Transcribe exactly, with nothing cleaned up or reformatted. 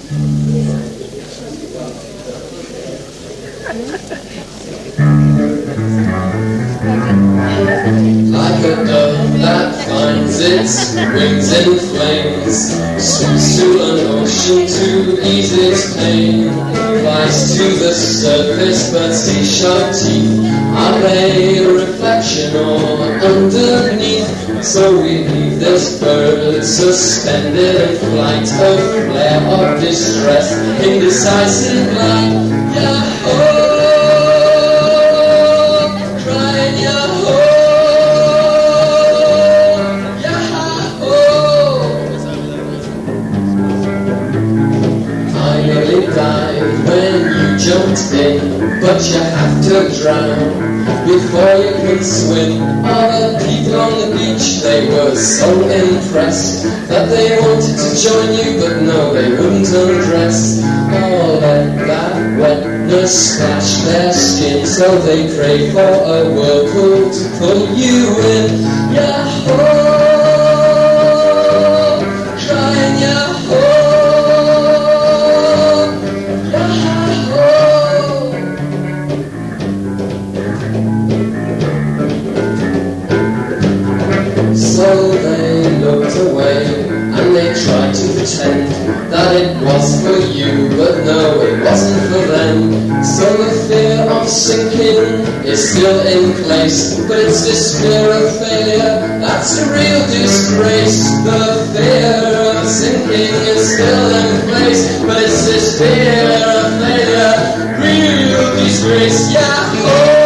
Like a dove that finds its wings in flames, swims to an ocean to ease its pain, flies to the surface but sees sharp teeth. Are they a reflection or underneath? So we leave this bird suspended in flight, a flare of distress, indecisive light. Yahoo! Jumped in, but you have to drown before you can swim. All the people on the beach, they were so impressed that they wanted to join you, but no, they wouldn't undress. All that, that wetness splashed their skin, so they prayed for a whirlpool to pull you in. Yahoo! Trying Yahoo! So they looked away, and they tried to pretend that it was for you, but no, it wasn't for them. So the fear of sinking is still in place, but it's this fear of failure that's a real disgrace. The fear of sinking is still in place, but it's this fear of failure, real disgrace. Yahoo!